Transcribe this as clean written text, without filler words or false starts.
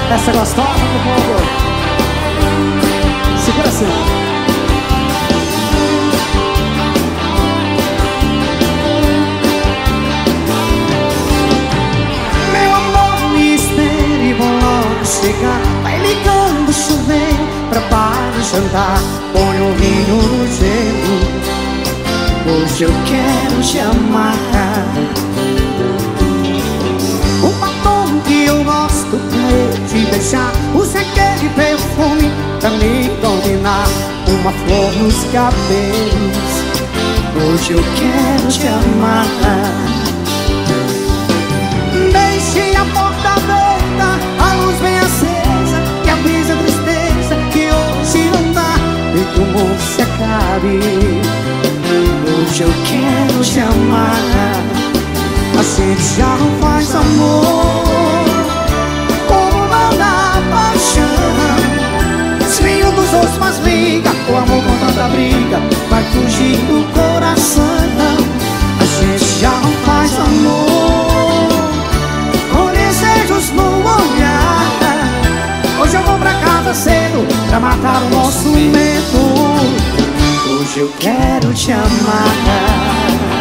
Essa gostosa do povo. Segura assim. Meu amor, me espere, vou logo chegar. Vai ligando o chuveiro pra para jantar. Põe o vinho no gelo. Hoje eu quero te amar. O batom que eu gosto pra eu te deixar. Use aquele perfume pra me dominar. Uma flor nos cabelos. Hoje eu quero te amar. Deixe a porta aberta, a luz bem acesa, que avisa a tristeza que hoje não dá e que o mundo se acabe. Hoje eu quero te amar. A gente já não faz amor como não dá paixão. Se nenhum dos outros mais liga, o amor com tanta briga vai fugir do coração. A gente já não faz amor com desejos no olhar. Hoje eu vou pra casa cedo pra matar o nosso medo. Hoje eu quero te amar.